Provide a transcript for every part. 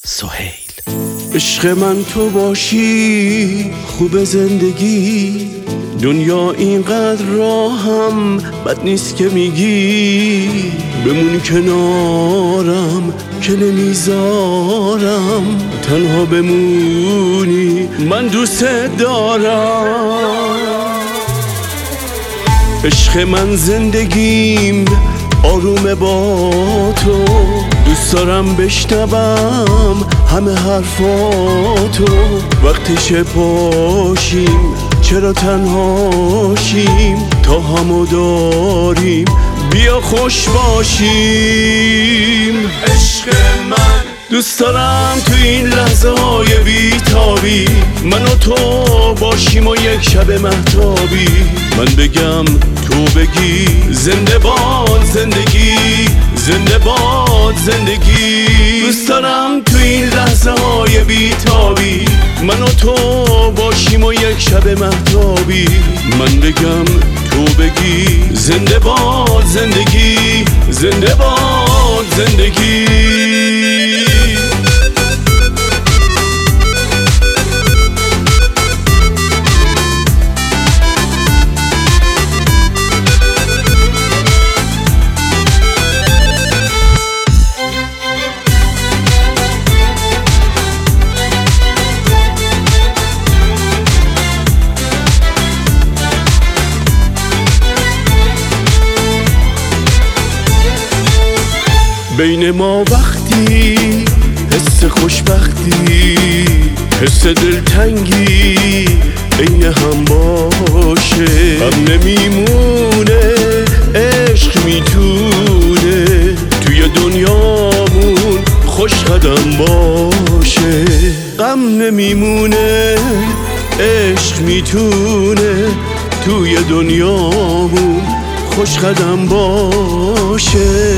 سهیل. عشق من تو باشی خوب زندگی، دنیا اینقدر راهم بد نیست که میگی. بمونی کنارم که نمیذارم تنها بمونی، من دوست دارم. عشق من زندگیم آرومه با تو، دوست دارم بشنوم همه حرفاتو. وقتشه پاشیم چرا تنهاشیم، تا همو داریم بیا خوش باشیم. عشق من دوست دارم تو این لحظه های بیتابی من و تو باشیم و یک شب مهتابی. من بگم تو بگی زنده باد زندگی، زنده باد زندگی. دوست دارم تو این لحظه های بیتابی من و تو باشیم و یک شب مهتابی. من بگم تو بگی زنده باد زندگی، زنده باد زندگی. بین ما وقتی حس خوشبختی، حس دلتنگی عین هم باشه. غم نمیمونه عشق میتونه توی دنیامون خوش قدم باشه. غم نمیمونه عشق میتونه توی دنیامون خوش قدم باشه.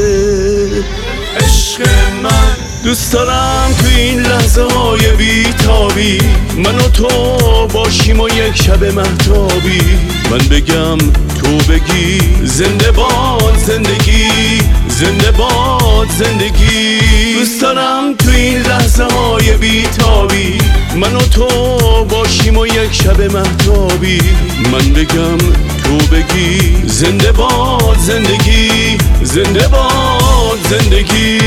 عشق من دوست دارم تو این لحظه های بیتابی من و تو باشیم و یک شب مهتابی. من بگم تو بگی زنده باد زندگی، زنده باد زندگی. دوست دارم تو این لحظه های بیتابی من و تو باشیم و یک شب مهتابی. من بگم تو بگی زنده باد زندگی، زنده باد زندگی.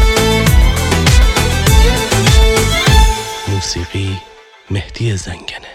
موسیقی مهدی زنگنه.